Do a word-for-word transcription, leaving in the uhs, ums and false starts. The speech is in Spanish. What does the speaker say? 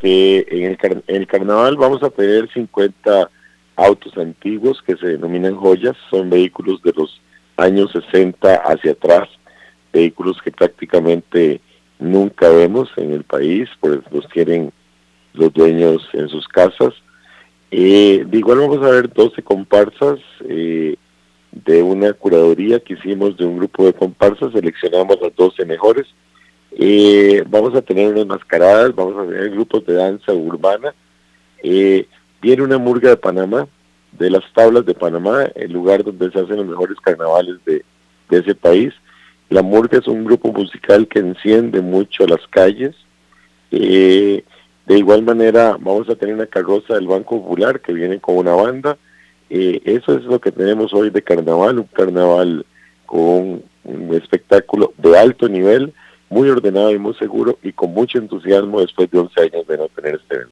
que en el, car en el carnaval vamos a tener cincuenta autos antiguos que se denominan joyas, son vehículos de los años sesenta hacia atrás, vehículos que prácticamente nunca vemos en el país, pues los tienen los dueños en sus casas. Eh, de igual vamos a ver doce comparsas eh, de una curaduría que hicimos de un grupo de comparsas, seleccionamos las doce mejores. Eh, vamos a tener unas mascaradas, vamos a tener grupos de danza urbana. Eh, viene una murga de Panamá, de las tablas de Panamá, el lugar donde se hacen los mejores carnavales de, de ese país. La murga es un grupo musical que enciende mucho las calles. Eh, de igual manera vamos a tener una carroza del Banco Popular que viene con una banda. Eh, eso es lo que tenemos hoy de carnaval, un carnaval con un espectáculo de alto nivel, muy ordenado y muy seguro y con mucho entusiasmo después de once años de no tener este evento.